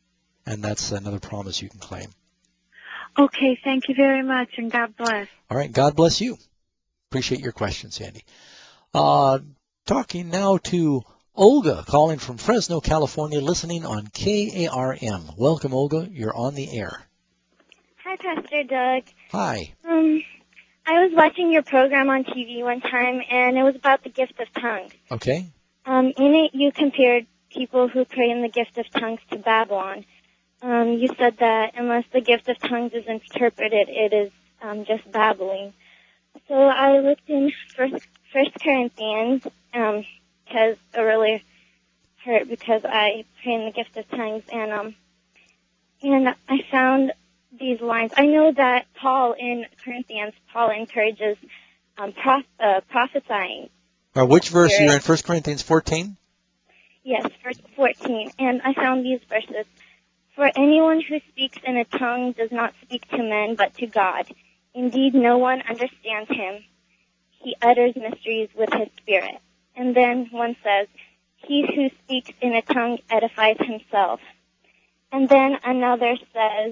And that's another promise you can claim. Okay, thank you very much, and God bless. All right, God bless you. Appreciate your question, Sandy. Uh, talking now to Olga, calling from Fresno, California, listening on K A R M. Welcome, Olga. You're on the air. Hi, Pastor Doug. Hi. Um, I was watching your program on T V one time, and it was about the gift of tongues. Okay. Um, in it, you compared people who pray in the gift of tongues to Babylon. Um, you said that unless the gift of tongues is interpreted, it is um, just babbling. So I looked in First, First Corinthians um, because it really hurt because I pray in the gift of tongues, and um, and I found these lines. I know that Paul in Corinthians, Paul encourages um, prof, uh, prophesying. Uh, which verse are you in? First Corinthians fourteen? Yes, verse fourteen. And I found these verses. For anyone who speaks in a tongue does not speak to men, but to God. Indeed, no one understands him. He utters mysteries with his spirit. And then one says, he who speaks in a tongue edifies himself. And then another says,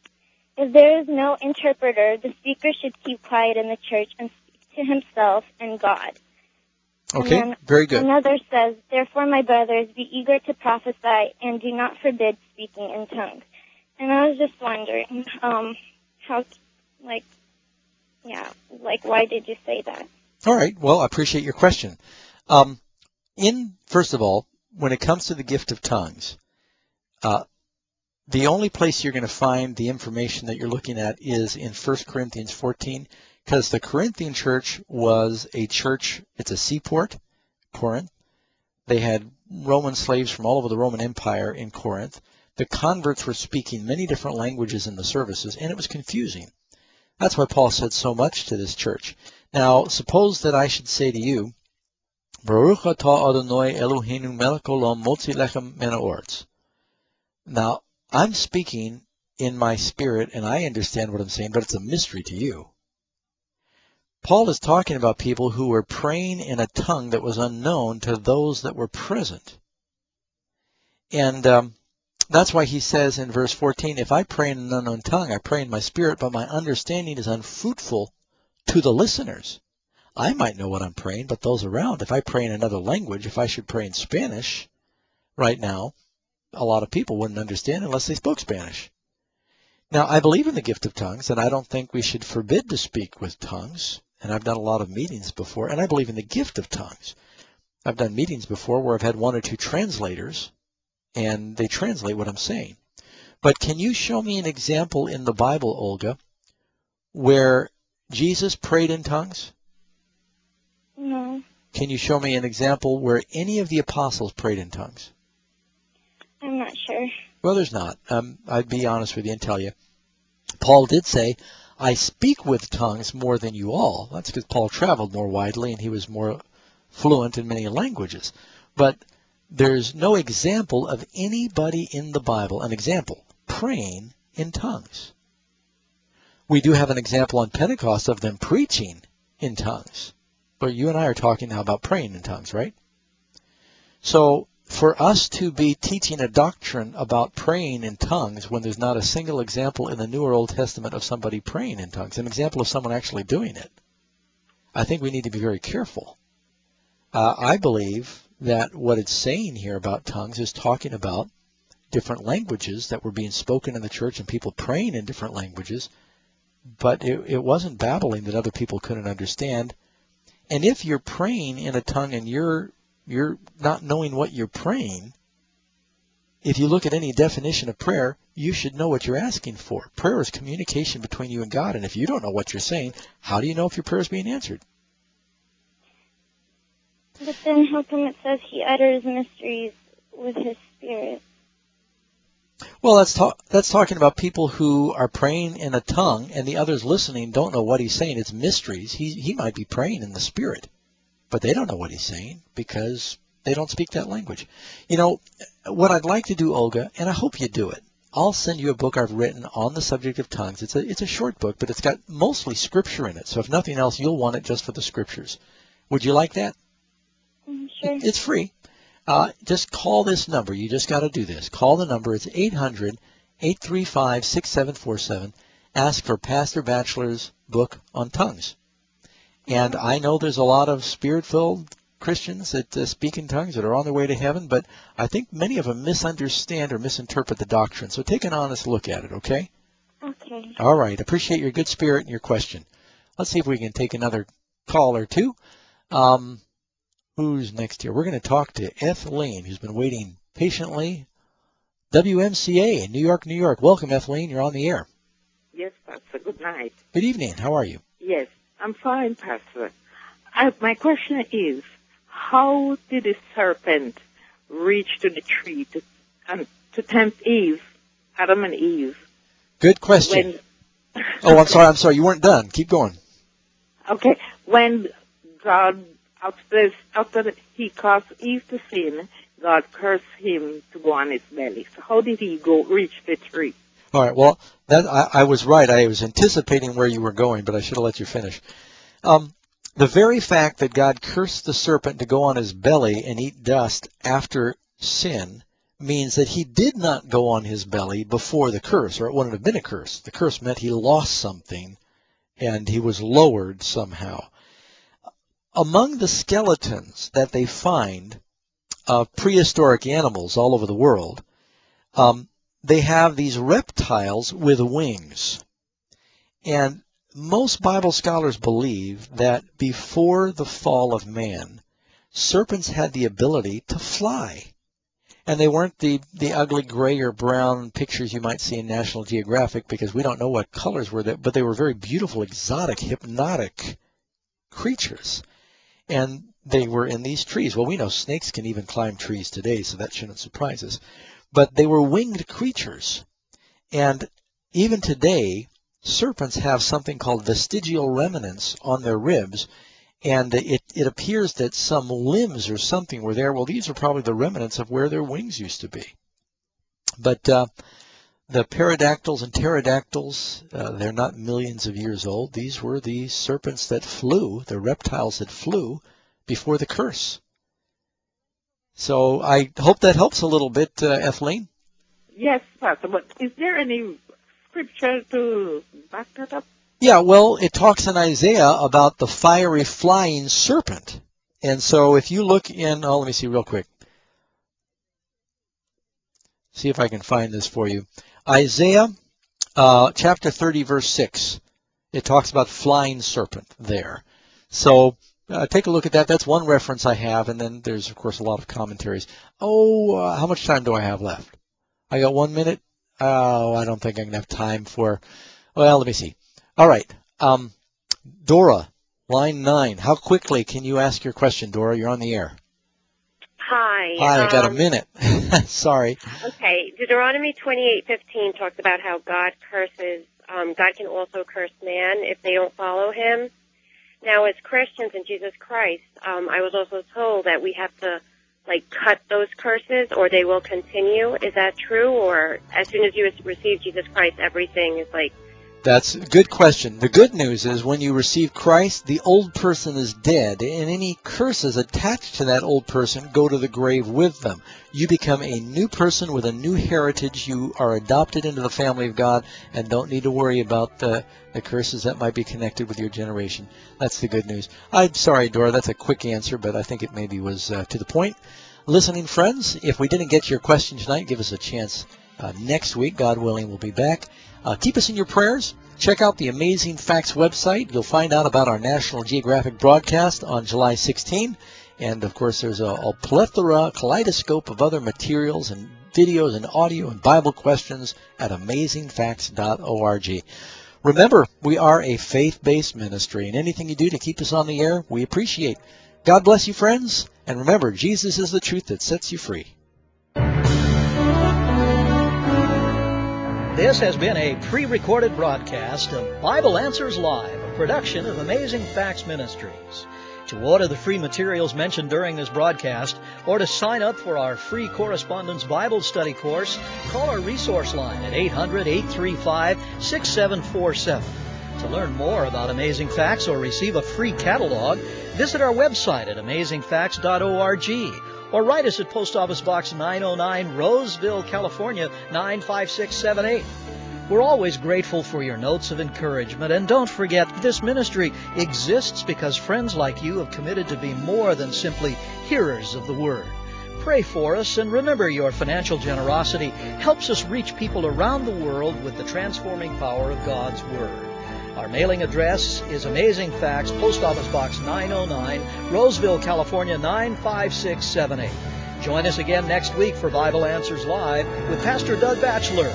if there is no interpreter, the speaker should keep quiet in the church and speak to himself and God. Okay, and very good. Another says, therefore, my brothers, be eager to prophesy and do not forbid speaking in tongues. And I was just wondering, um, how, like, yeah, like, why did you say that? All right, well, I appreciate your question. Um, in, first of all, when it comes to the gift of tongues, uh, the only place you're going to find the information that you're looking at is in First Corinthians fourteen, because the Corinthian church was a church, it's a seaport, Corinth. They had Roman slaves from all over the Roman Empire in Corinth. The converts were speaking many different languages in the services, and it was confusing. That's why Paul said so much to this church. Now, suppose that I should say to you, Baruch atah Adonai Eloheinu melech olam motzi lechem min ha'oretz. Now, I'm speaking in my spirit, and I understand what I'm saying, but it's a mystery to you. Paul is talking about people who were praying in a tongue that was unknown to those that were present. And um, that's why he says in verse fourteen, if I pray in an unknown tongue, I pray in my spirit, but my understanding is unfruitful to the listeners. I might know what I'm praying, but those around, if I pray in another language, if I should pray in Spanish right now, a lot of people wouldn't understand unless they spoke Spanish. Now, I believe in the gift of tongues, and I don't think we should forbid to speak with tongues. And I've done a lot of meetings before, and I believe in the gift of tongues. I've done meetings before where I've had one or two translators, and they translate what I'm saying. But can you show me an example in the Bible, Olga, where Jesus prayed in tongues? No. Can you show me an example where any of the apostles prayed in tongues? I'm not sure. Well, there's not. Um, I'd be honest with you and tell you. Paul did say, I speak with tongues more than you all. That's because Paul traveled more widely and he was more fluent in many languages. But there's no example of anybody in the Bible, an example, praying in tongues. We do have an example on Pentecost of them preaching in tongues. But you and I are talking now about praying in tongues, right? So for us to be teaching a doctrine about praying in tongues when there's not a single example in the New or Old Testament of somebody praying in tongues, an example of someone actually doing it, I think we need to be very careful. Uh, I believe that what it's saying here about tongues is talking about different languages that were being spoken in the church and people praying in different languages, but it, it wasn't babbling that other people couldn't understand. And if you're praying in a tongue and you're you're not knowing what you're praying, if you look at any definition of prayer, you should know what you're asking for. Prayer is communication between you and God, and if you don't know what you're saying, how do you know if your prayer is being answered? But then how come it says he utters mysteries with his spirit? Well, that's, ta- that's talking about people who are praying in a tongue, and the others listening don't know what he's saying. It's mysteries. He, he might be praying in the spirit, but they don't know what he's saying because they don't speak that language. You know, what I'd like to do, Olga, and I hope you do it, I'll send you a book I've written on the subject of tongues. It's a, it's a short book, but it's got mostly scripture in it. So if nothing else, you'll want it just for the scriptures. Would you like that? Mm, sure. It's free. Uh, just call this number. You just got to do this. Call the number. It's eight hundred, eight three five, six seven four seven. Ask for Pastor Batchelor's book on tongues. And I know there's a lot of spirit-filled Christians that uh, speak in tongues that are on their way to heaven, but I think many of them misunderstand or misinterpret the doctrine. So take an honest look at it, okay? Okay. All right. Appreciate your good spirit and your question. Let's see if we can take another call or two. Um, who's next here? We're going to talk to Ethelene, who's been waiting patiently. W M C A in New York, New York. Welcome, Ethelene. You're on the air. Yes, Pastor. Good night. Good evening. How are you? Yes, I'm fine, Pastor. I, my question is, how did the serpent reach to the tree to, um, to tempt Eve, Adam and Eve? Good question. When, oh, I'm sorry. I'm sorry. You weren't done. Keep going. Okay. When God, after, after he caused Eve to sin, God cursed him to go on his belly. So how did he go reach the tree? All right. Well, that I, I was right. I was anticipating where you were going, but I should have let you finish. Um, the very fact that God cursed the serpent to go on his belly and eat dust after sin means that he did not go on his belly before the curse, or it wouldn't have been a curse. The curse meant he lost something and he was lowered somehow. Among the skeletons that they find of prehistoric animals all over the world, um, they have these reptiles with wings. And most Bible scholars believe that before the fall of man, serpents had the ability to fly. And they weren't the, the ugly gray or brown pictures you might see in National Geographic, because we don't know what colors were there, but they were very beautiful, exotic, hypnotic creatures. and they were in these trees. Well, we know snakes can even climb trees today, so that shouldn't surprise us. But they were winged creatures. And even today, serpents have something called vestigial remnants on their ribs, and it, it appears that some limbs or something were there. Well, these are probably the remnants of where their wings used to be. But uh, the pterodactyls and pterodactyls, uh, they're not millions of years old. These were the serpents that flew, the reptiles that flew before the curse. So I hope that helps a little bit, uh, Etheline. Yes, Pastor, but is there any scripture to back that up? Yeah, well, it talks in Isaiah about the fiery flying serpent. And so if you look in, oh, let me see real quick. See if I can find this for you. Isaiah uh, chapter thirty, verse six. It talks about flying serpent there. So uh, take a look at that. That's one reference I have. And then there's, of course, a lot of commentaries. Oh, uh, how much time do I have left? I got one minute. Oh, I don't think I'm going to have time for, well, let me see. All right. Um, Dora, line nine. How quickly can you ask your question, Dora? You're on the air. Hi. Hi, I got um, a minute. Sorry. Okay. Deuteronomy twenty-eight fifteen talks about how God curses, um, God can also curse man if they don't follow him. Now, as Christians in Jesus Christ, um, I was also told that we have to, like, cut those curses or they will continue. Is that true? Or as soon as you receive Jesus Christ, everything is, like, That's a good question. The good news is when you receive Christ, the old person is dead, and any curses attached to that old person go to the grave with them. You become a new person with a new heritage. You are adopted into the family of God and don't need to worry about the, the curses that might be connected with your generation. That's the good news. I'm sorry, Dora, that's a quick answer, but I think it maybe was uh, to the point. Listening friends, if we didn't get to your question tonight, give us a chance uh, next week. God willing, we'll be back. Uh, keep us in your prayers. Check out the Amazing Facts website. You'll find out about our National Geographic broadcast on July sixteenth. And, of course, there's a, a plethora, a kaleidoscope of other materials and videos and audio and Bible questions at amazing facts dot org. Remember, we are a faith-based ministry, and anything you do to keep us on the air, we appreciate. God bless you, friends. And remember, Jesus is the truth that sets you free. This has been a pre-recorded broadcast of Bible Answers Live, a production of Amazing Facts Ministries. To order the free materials mentioned during this broadcast, or to sign up for our free correspondence Bible study course, call our resource line at eight hundred, eight three five, six seven four seven. To learn more about Amazing Facts or receive a free catalog, visit our website at amazing facts dot org. Or write us at Post Office Box nine oh nine, Roseville, California, nine five six seven eight. We're always grateful for your notes of encouragement. And don't forget, this ministry exists because friends like you have committed to be more than simply hearers of the Word. Pray for us, and remember your financial generosity helps us reach people around the world with the transforming power of God's Word. Our mailing address is Amazing Facts, Post Office Box nine oh nine, Roseville, California, nine five six seven eight. Join us again next week for Bible Answers Live with Pastor Doug Batchelor.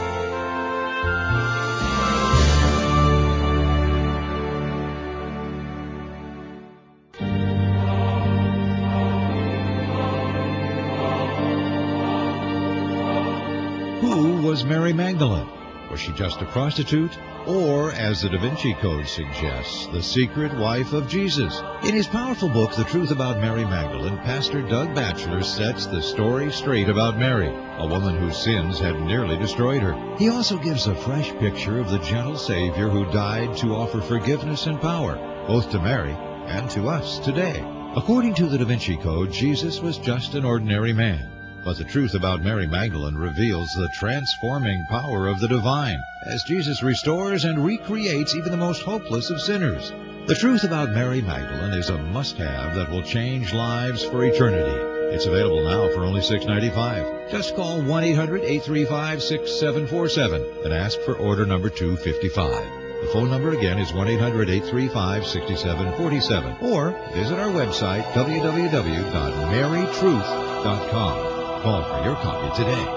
Who was Mary Magdalene? Was she just a prostitute? Or, as the Da Vinci Code suggests, the secret wife of Jesus? In his powerful book, The Truth About Mary Magdalene, Pastor Doug Batchelor sets the story straight about Mary, a woman whose sins had nearly destroyed her. He also gives a fresh picture of the gentle Savior who died to offer forgiveness and power, both to Mary and to us today. According to the Da Vinci Code, Jesus was just an ordinary man. But the truth about Mary Magdalene reveals the transforming power of the divine, as Jesus restores and recreates even the most hopeless of sinners. The Truth About Mary Magdalene is a must-have that will change lives for eternity. It's available now for only six dollars and ninety-five cents. Just call one eight hundred, eight three five, six seven four seven and ask for order number two fifty-five. The phone number again is one eight hundred, eight three five, six seven four seven, or visit our website, w w w dot mary truth dot com. Call for your copy today.